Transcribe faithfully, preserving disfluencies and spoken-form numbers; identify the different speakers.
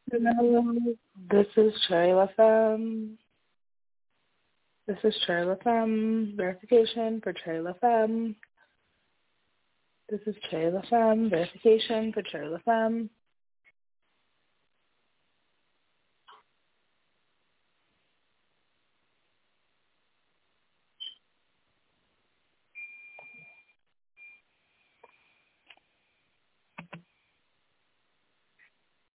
Speaker 1: Hello, this is Cherry F M. This is Cherry F M. Verification for Cherry F M. This is Cherry F M. Verification for Cherry F M.